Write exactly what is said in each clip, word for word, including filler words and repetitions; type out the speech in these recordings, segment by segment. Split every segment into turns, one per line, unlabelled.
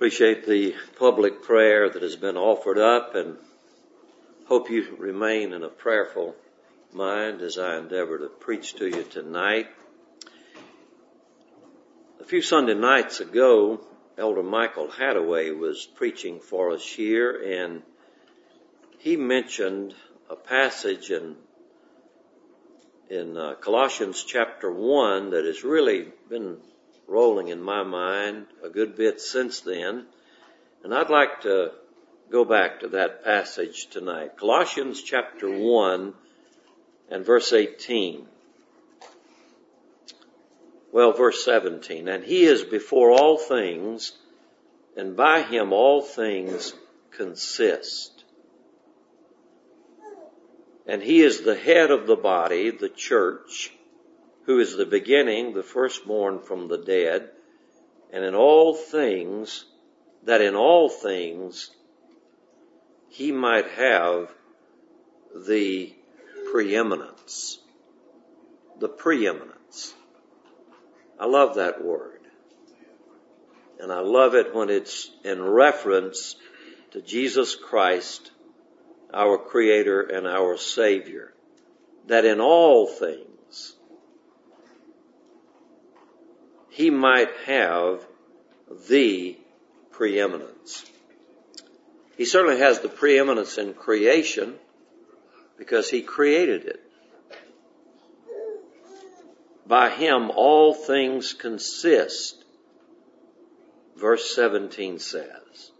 Appreciate the public prayer that has been offered up, and hope you remain in a prayerful mind as I endeavor to preach to you tonight. A few Sunday nights ago, Elder Michael Hadaway was preaching for us here, and he mentioned a passage in in uh, Colossians chapter one that has really been rolling in my mind a good bit since then. And I'd like to go back to that passage tonight. Colossians chapter one and verse eighteen. Well, verse seventeen. And he is before all things, and by him all things consist. And he is the head of the body, the church, who is the beginning, the firstborn from the dead, and in all things, that in all things he might have the preeminence. The preeminence. I love that word. And I love it when it's in reference to Jesus Christ, our Creator and our Savior. That in all things he might have the preeminence. He certainly has the preeminence in creation because he created it. By him all things consist, verse seventeen says.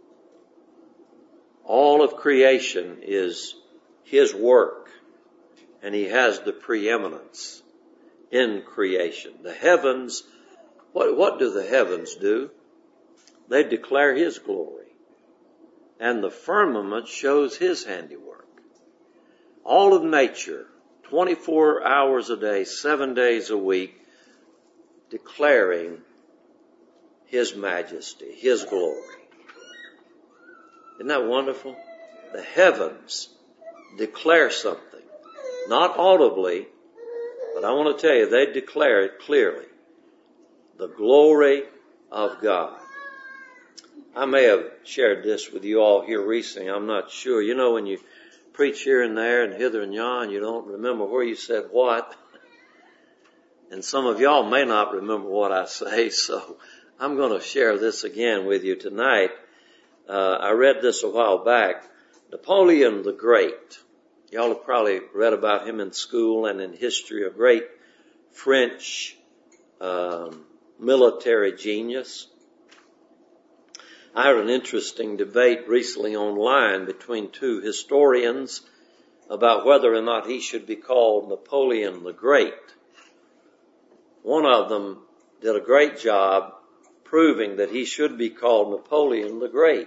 All of creation is his work, and he has the preeminence in creation. The heavens, what, what do the heavens do? They declare his glory, and the firmament shows his handiwork. All of nature, twenty-four hours a day, seven days a week, declaring his majesty, his glory. Isn't that wonderful? The heavens declare something, not audibly, but I want to tell you, they declare it clearly. The glory of God. I may have shared this with you all here recently. I'm not sure. You know, when you preach here and there and hither and yon, you don't remember where you said what. And some of y'all may not remember what I say, so I'm going to share this again with you tonight. Uh, I read this a while back. Napoleon the Great. Y'all have probably read about him in school and in history. A great French um, military genius. I heard an interesting debate recently online between two historians about whether or not he should be called Napoleon the Great. One of them did a great job proving that he should be called Napoleon the Great.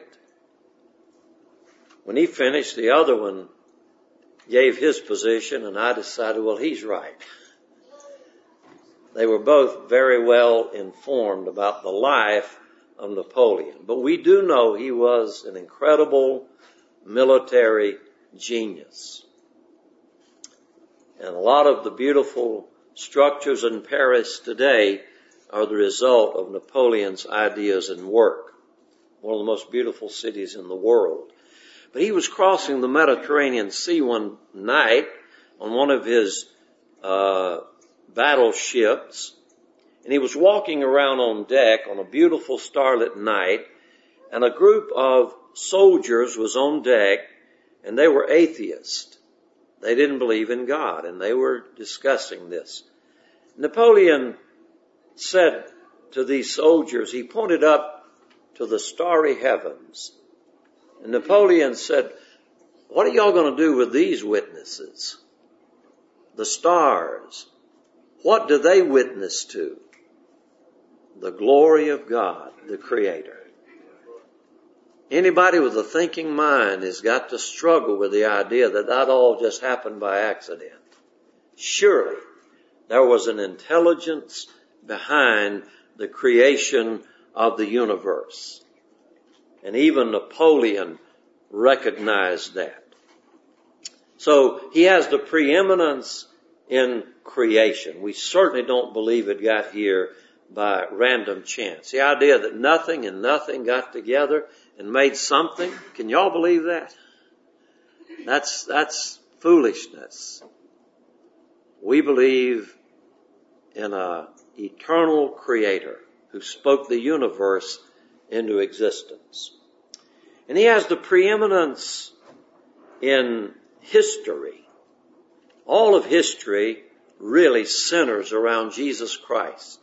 When he finished, the other one gave his position, and I decided, well, he's right. They were both very well informed about the life of Napoleon. But we do know he was an incredible military genius. And a lot of the beautiful structures in Paris today are the result of Napoleon's ideas and work. One of the most beautiful cities in the world. But he was crossing the Mediterranean Sea one night on one of his uh, battleships, and he was walking around on deck on a beautiful starlit night, and a group of soldiers was on deck, and they were atheists. They didn't believe in God, and they were discussing this. Napoleon said to these soldiers, he pointed up to the starry heavens, and Napoleon said, what are y'all going to do with these witnesses? The stars. What do they witness to? The glory of God, the Creator. Anybody with a thinking mind has got to struggle with the idea that that all just happened by accident. Surely there was an intelligence behind the creation of the universe. And even Napoleon recognized that. So he has the preeminence in creation. We certainly don't believe it got here by random chance. The idea that nothing and nothing got together and made something. Can y'all believe that? That's, that's foolishness. We believe in an eternal creator who spoke the universe into existence. And he has the preeminence in history. All of history really centers around Jesus Christ.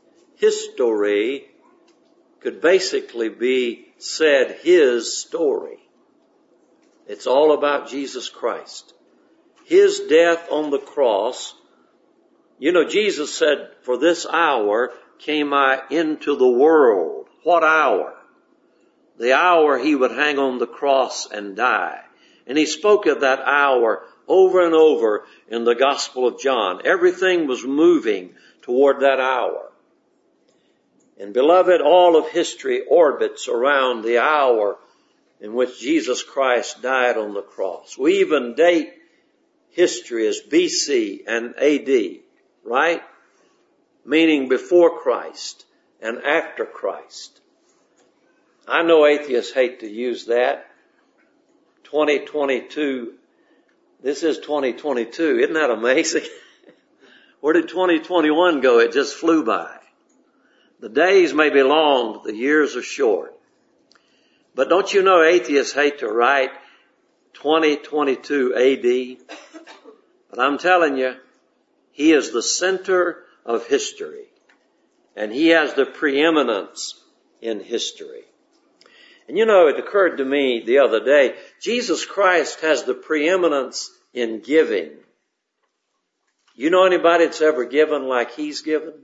History could basically be said his story. It's all about Jesus Christ. His death on the cross. You know, Jesus said, for this hour came I into the world. What hour? The hour he would hang on the cross and die. And he spoke of that hour over and over in the Gospel of John. Everything was moving toward that hour. And beloved, all of history orbits around the hour in which Jesus Christ died on the cross. We even date history as B C and A D, right? Meaning before Christ and after Christ. I know atheists hate to use that. twenty twenty-two, this is twenty twenty-two. Isn't that amazing? Where did twenty twenty-one go? It just flew by. The days may be long, the years are short. But don't you know atheists hate to write twenty twenty-two A D? But I'm telling you, he is the center of history. And he has the preeminence in history. And you know, it occurred to me the other day, Jesus Christ has the preeminence in giving. You know anybody that's ever given like he's given?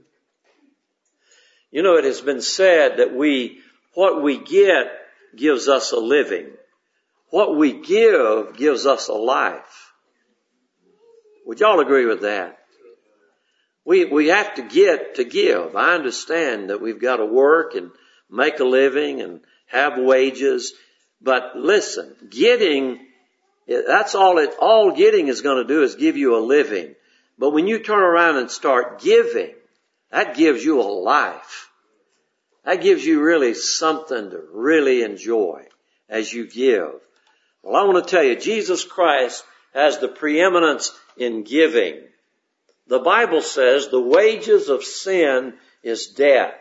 You know, it has been said that we, what we get gives us a living. What we give gives us a life. Would y'all agree with that? We, we have to get to give. I understand that we've got to work and make a living and have wages. But listen, getting, that's all it, all getting is going to do is give you a living. But when you turn around and start giving, that gives you a life. That gives you really something to really enjoy as you give. Well, I want to tell you, Jesus Christ has the preeminence in giving. The Bible says the wages of sin is death.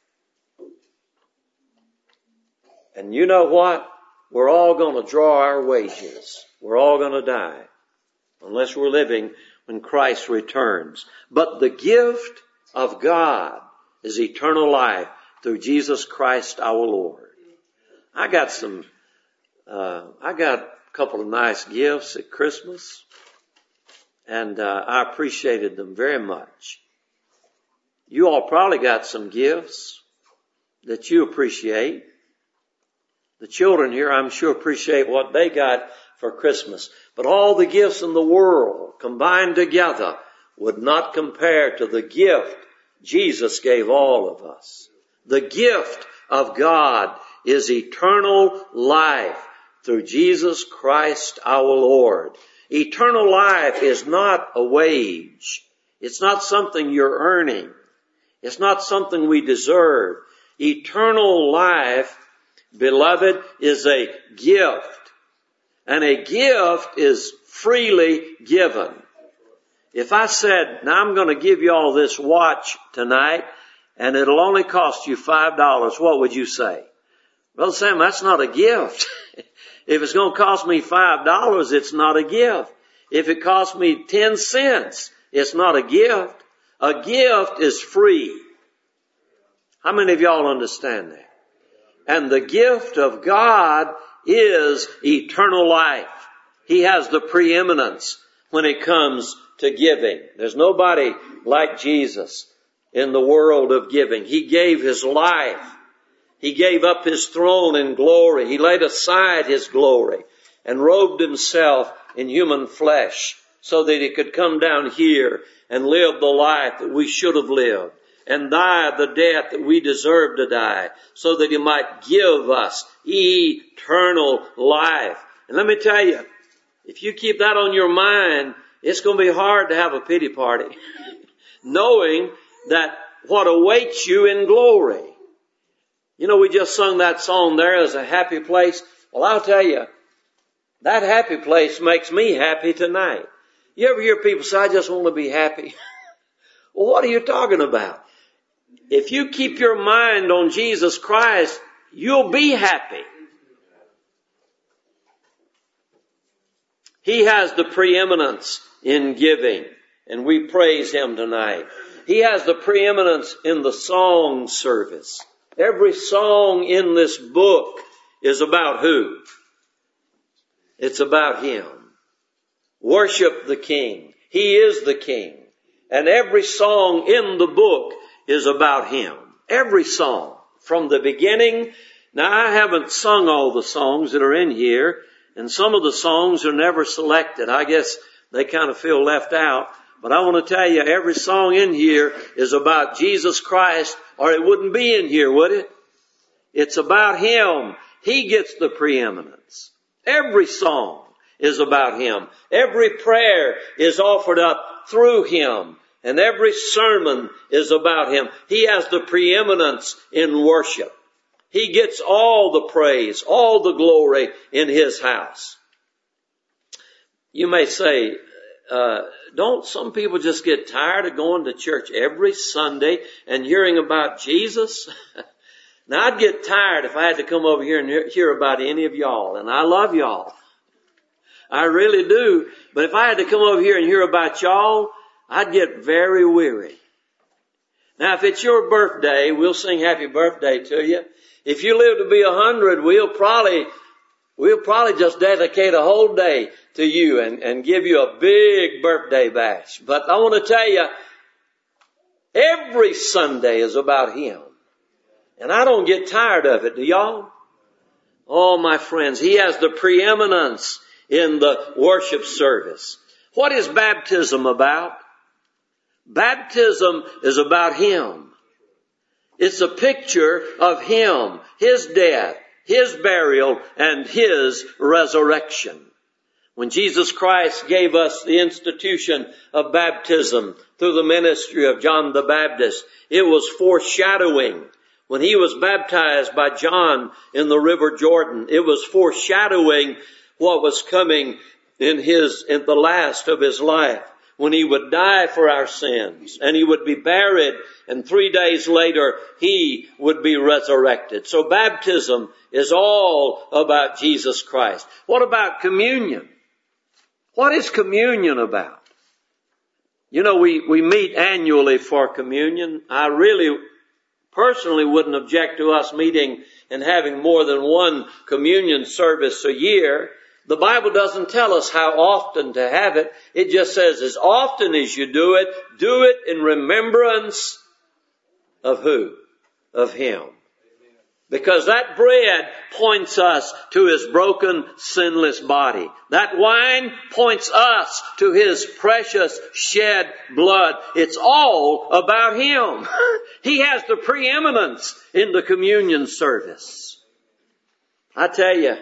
And you know what? We're all going to draw our wages. We're all going to die unless we're living when Christ returns. But the gift of God is eternal life through Jesus Christ our Lord. I got some, uh, I got a couple of nice gifts at Christmas, and uh, I appreciated them very much. You all probably got some gifts that you appreciate. The children here, I'm sure, appreciate what they got for Christmas. But all the gifts in the world combined together would not compare to the gift Jesus gave all of us. The gift of God is eternal life through Jesus Christ our Lord. Eternal life is not a wage. It's not something you're earning. It's not something we deserve. Eternal life, beloved, is a gift. And a gift is freely given. If I said, now I'm going to give you all this watch tonight, and it'll only cost you five dollars, what would you say? Brother Sam, that's not a gift. If it's going to cost me five dollars, it's not a gift. If it costs me ten cents, it's not a gift. A gift is free. How many of y'all understand that? And the gift of God is eternal life. He has the preeminence when it comes to giving. There's nobody like Jesus in the world of giving. He gave his life. He gave up his throne in glory. He laid aside his glory and robed himself in human flesh so that he could come down here and live the life that we should have lived and die the death that we deserve to die so that he might give us eternal life. And let me tell you, if you keep that on your mind, it's going to be hard to have a pity party knowing that what awaits you in glory. You know, we just sung that song, There Is a Happy Place. Well, I'll tell you, that happy place makes me happy tonight. You ever hear people say, I just want to be happy? Well, what are you talking about? If you keep your mind on Jesus Christ, you'll be happy. He has the preeminence in giving, and we praise Him tonight. He has the preeminence in the song service. Every song in this book is about who? It's about Him. Worship the King. He is the King. And every song in the book is about Him. Every song. From the beginning. Now, I haven't sung all the songs that are in here, and some of the songs are never selected. I guess they kind of feel left out. But I want to tell you, every song in here is about Jesus Christ, or it wouldn't be in here, would it? It's about Him. He gets the preeminence. Every song is about Him. Every prayer is offered up through Him. And every sermon is about Him. He has the preeminence in worship. He gets all the praise, all the glory in His house. You may say, uh, don't some people just get tired of going to church every Sunday and hearing about Jesus? Now, I'd get tired if I had to come over here and hear about any of y'all. And I love y'all. I really do. But if I had to come over here and hear about y'all, I'd get very weary. Now, if it's your birthday, we'll sing happy birthday to you. If you live to be a hundred, we'll probably, we'll probably just dedicate a whole day to you and, and give you a big birthday bash. But I want to tell you, every Sunday is about Him. And I don't get tired of it, do y'all? Oh, my friends, He has the preeminence in the worship service. What is baptism about? Baptism is about Him. It's a picture of Him, His death, His burial, and His resurrection. When Jesus Christ gave us the institution of baptism through the ministry of John the Baptist, it was foreshadowing. When He was baptized by John in the River Jordan, it was foreshadowing what was coming in His, in the last of His life, when He would die for our sins and He would be buried, and three days later He would be resurrected. So baptism is all about Jesus Christ. What about communion? What is communion about? You know, we, we meet annually for communion. I really personally wouldn't object to us meeting and having more than one communion service a year. The Bible doesn't tell us how often to have it. It just says, as often as you do it, do it in remembrance of who? Of Him. Because that bread points us to His broken, sinless body. That wine points us to His precious shed blood. It's all about Him. He has the preeminence in the communion service. I tell you,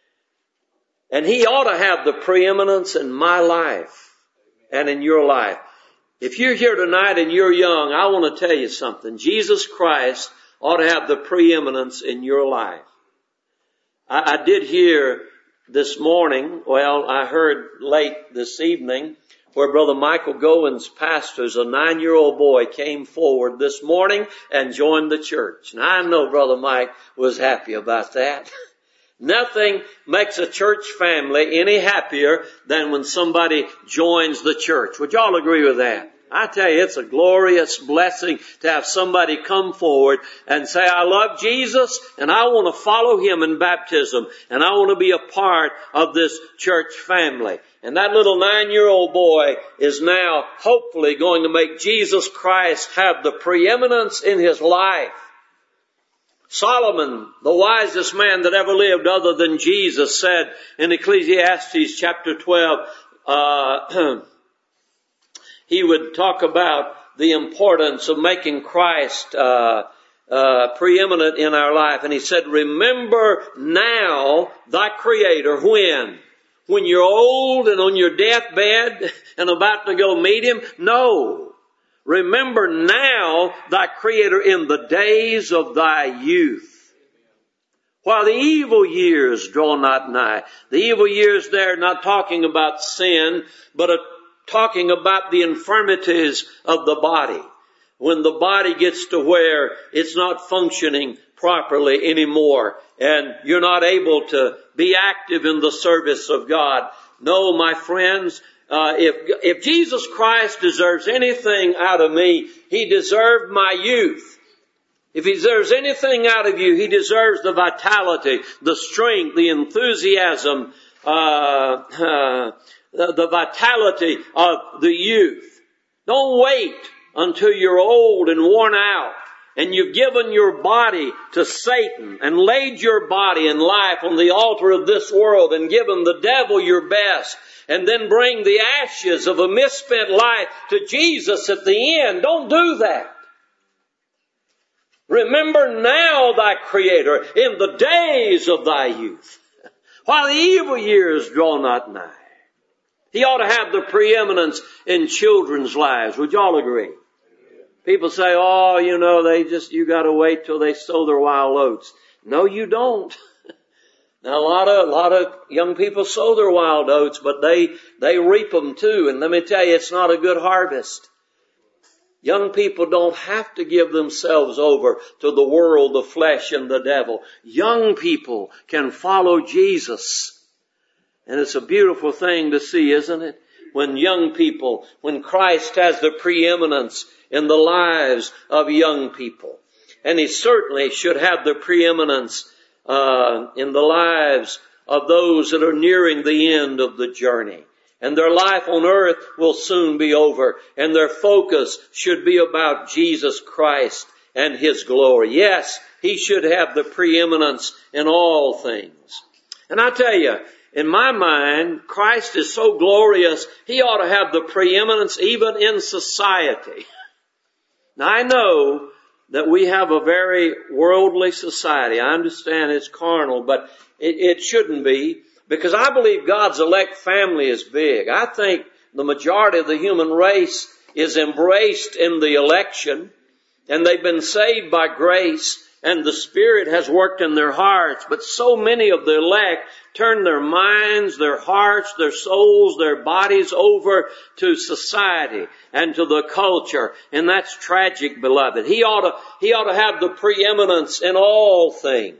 and He ought to have the preeminence in my life and in your life. If you're here tonight and you're young, I want to tell you something. Jesus Christ ought to have the preeminence in your life. I, I did hear this morning, well, I heard late this evening, where Brother Michael Goins pastors, a nine-year-old boy came forward this morning and joined the church. And I know Brother Mike was happy about that. Nothing makes a church family any happier than when somebody joins the church. Would y'all agree with that? I tell you, it's a glorious blessing to have somebody come forward and say, I love Jesus and I want to follow Him in baptism and I want to be a part of this church family. And that little nine-year-old boy is now hopefully going to make Jesus Christ have the preeminence in his life. Solomon, the wisest man that ever lived other than Jesus, said in Ecclesiastes chapter twelve, uh, he would talk about the importance of making Christ uh, uh, preeminent in our life. And he said, remember now thy Creator. When? When you're old and on your deathbed and about to go meet Him? No. Remember now thy Creator in the days of thy youth, while the evil years draw not nigh. The evil years there, not talking about sin, but a, talking about the infirmities of the body. When the body gets to where it's not functioning properly anymore, and you're not able to be active in the service of God. No, my friends, uh, if, if Jesus Christ deserves anything out of me, He deserved my youth. If He deserves anything out of you, He deserves the vitality, the strength, the enthusiasm, uh, uh, the, the vitality of the youth. Don't wait until you're old and worn out and you've given your body to Satan and laid your body and life on the altar of this world and given the devil your best, and then bring the ashes of a misspent life to Jesus at the end. Don't do that. Remember now thy Creator in the days of thy youth, while the evil years draw not nigh. He ought to have the preeminence in children's lives. Would y'all agree? People say, oh, you know, they just, you gotta wait till they sow their wild oats. No, you don't. Now, a lot of, a lot of young people sow their wild oats, but they, they reap them too. And let me tell you, it's not a good harvest. Young people don't have to give themselves over to the world, the flesh, and the devil. Young people can follow Jesus. And it's a beautiful thing to see, isn't it? When young people, when Christ has the preeminence in the lives of young people. And He certainly should have the preeminence uh, in the lives of those that are nearing the end of the journey. And their life on earth will soon be over. And their focus should be about Jesus Christ and His glory. Yes, He should have the preeminence in all things. And I tell you, in my mind, Christ is so glorious, He ought to have the preeminence even in society. Now, I know that we have a very worldly society. I understand it's carnal, but it, it shouldn't be. Because I believe God's elect family is big. I think the majority of the human race is embraced in the election, and they've been saved by grace, and the Spirit has worked in their hearts. But so many of the elect turn their minds, their hearts, their souls, their bodies over to society and to the culture. And that's tragic, beloved. He ought to, he ought to have the preeminence in all things.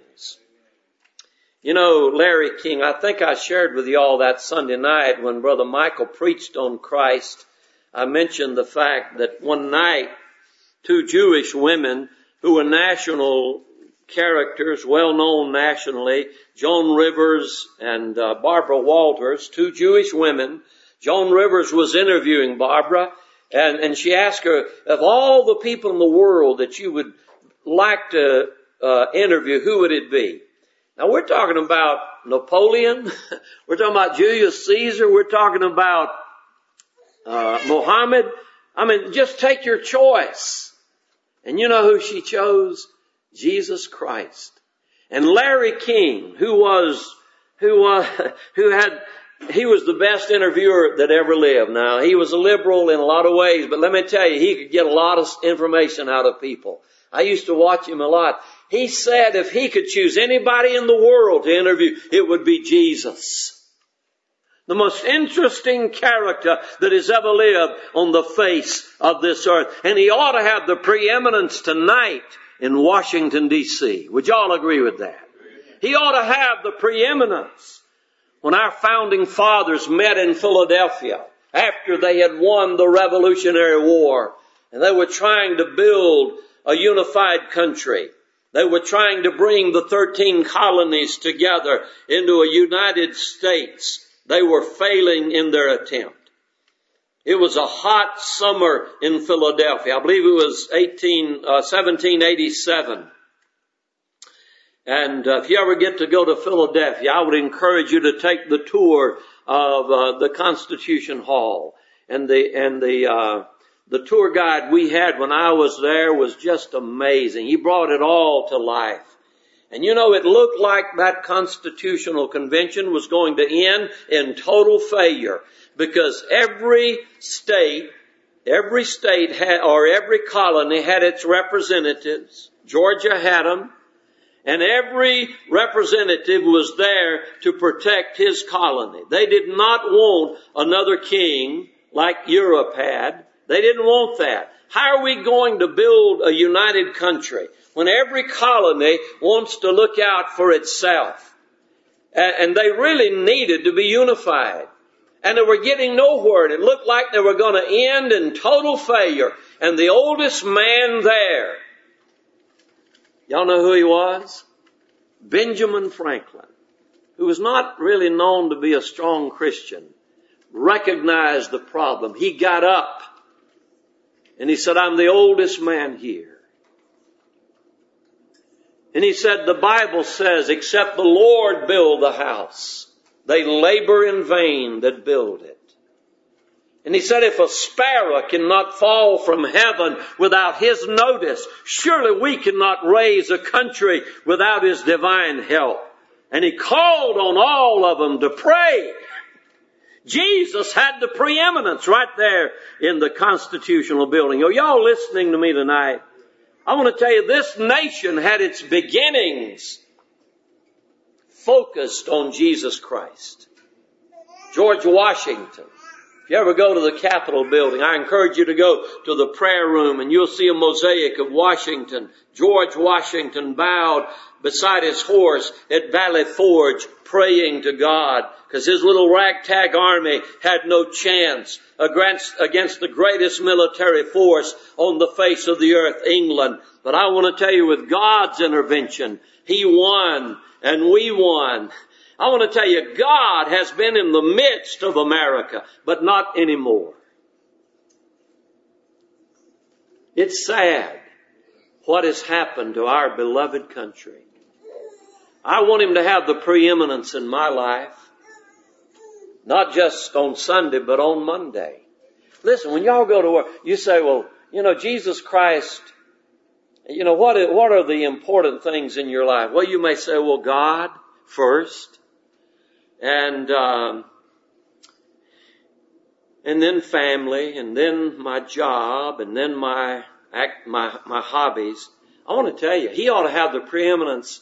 You know, Larry King, I think I shared with you all that Sunday night when Brother Michael preached on Christ. I mentioned the fact that one night, two Jewish women who were national characters, well known nationally, Joan Rivers and uh, Barbara Walters, two Jewish women. Joan Rivers was interviewing Barbara, and, and she asked her, of all the people in the world that you would like to uh, interview, who would it be? Now, we're talking about Napoleon. We're talking about Julius Caesar. We're talking about uh, Muhammad. I mean, just take your choice. And you know who she chose? Jesus Christ. And Larry King, who was, who uh, who had, he was the best interviewer that ever lived. Now, he was a liberal in a lot of ways, but let me tell you, he could get a lot of information out of people. I used to watch him a lot. He said if he could choose anybody in the world to interview, it would be Jesus. The most interesting character that has ever lived on the face of this earth. And he ought to have the preeminence tonight in Washington, D C Would y'all agree with that? He ought to have the preeminence. When our founding fathers met in Philadelphia after they had won the Revolutionary War, and they were trying to build a unified country. They were trying to bring the thirteen colonies together into a United States. They were failing in their attempt. It was a hot summer in Philadelphia. I believe it was eighteen, uh, seventeen eighty-seven. And uh, if you ever get to go to Philadelphia, I would encourage you to take the tour of uh, the Constitution Hall. And the, and the, uh, the tour guide we had when I was there was just amazing. He brought it all to life. And you know, it looked like that constitutional convention was going to end in total failure, because every state Every state had, or every colony had its representatives. Georgia had them. And every representative was there to protect his colony. They did not want another king like Europe had. They didn't want that. How are we going to build a united country when every colony wants to look out for itself? And they really needed to be unified. And they were getting nowhere. It looked like they were going to end in total failure. And the oldest man there, y'all know who he was? Benjamin Franklin, who was not really known to be a strong Christian, recognized the problem. He got up and he said, I'm the oldest man here. And he said, the Bible says, except the Lord build the house, they labor in vain that build it. And he said, if a sparrow cannot fall from heaven without his notice, surely we cannot raise a country without his divine help. And he called on all of them to pray. Jesus had the preeminence right there in the constitutional building. Are y'all listening to me tonight? I want to tell you, this nation had its beginnings focused on Jesus Christ. George Washington. If you ever go to the Capitol building, I encourage you to go to the prayer room and you'll see a mosaic of Washington. George Washington bowed beside his horse at Valley Forge praying to God because his little ragtag army had no chance against, against the greatest military force on the face of the earth, England. But I want to tell you, with God's intervention, he won and we won. I want to tell you, God has been in the midst of America, but not anymore. It's sad what has happened to our beloved country. I want him to have the preeminence in my life, not just on Sunday, but on Monday. Listen, when y'all go to work, you say, well, you know, Jesus Christ, you know, what, what are the important things in your life? Well, you may say, well, God first. And, um, and then family, and then my job, and then my, act, my, my hobbies. I want to tell you, he ought to have the preeminence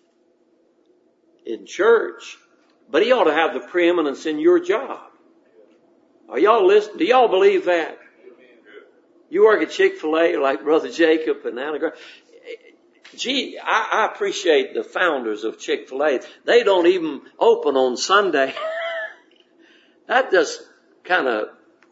in church, but he ought to have the preeminence in your job. Are y'all listening? Do y'all believe that? You work at Chick-fil-A like Brother Jacob and Anna Grace. Gee, I, I appreciate the founders of Chick-fil-A. They don't even open on Sunday. That just kind of,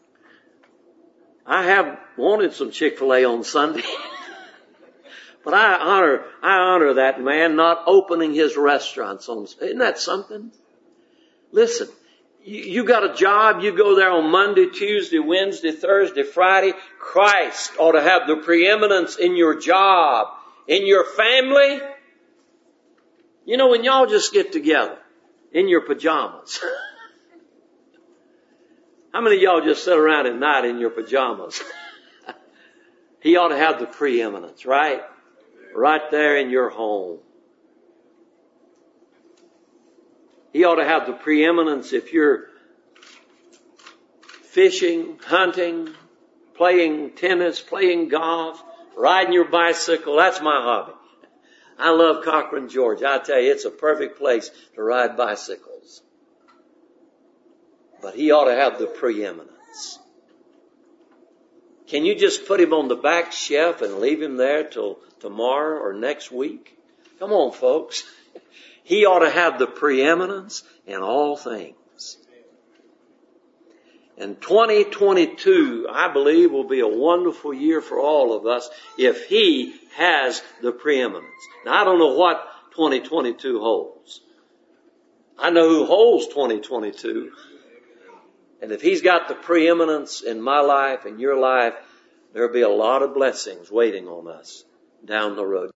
I have wanted some Chick-fil-A on Sunday. But I honor, I honor that man not opening his restaurants on, isn't that something? Listen, you, you got a job, you go there on Monday, Tuesday, Wednesday, Thursday, Friday. Christ ought to have the preeminence in your job. In your family, you know, when y'all just get together in your pajamas. How many of y'all just sit around at night in your pajamas? He ought to have the preeminence, right? Right there in your home. He ought to have the preeminence if you're fishing, hunting, playing tennis, playing golf, riding your bicycle. That's my hobby. I love Cochran, Georgia. I tell you, it's a perfect place to ride bicycles. But he ought to have the preeminence. Can you just put him on the back shelf and leave him there till tomorrow or next week? Come on, folks. He ought to have the preeminence in all things. And twenty twenty-two, I believe, will be a wonderful year for all of us if he has the preeminence. Now, I don't know what twenty twenty-two holds. I know who holds twenty twenty-two. And if he's got the preeminence in my life and your life, there'll be a lot of blessings waiting on us down the road.